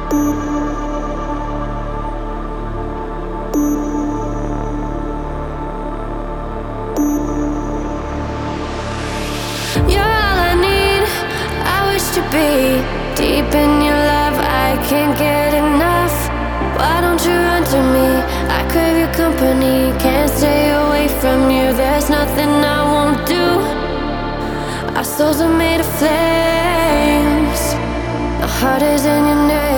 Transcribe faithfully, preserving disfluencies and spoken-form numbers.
You're all I need, I wish to be deep in your love, I can't get enough. Why don't you run to me? I crave your company, can't stay away from you. There's nothing I won't do. Our souls are made of flames, our heart is in your name.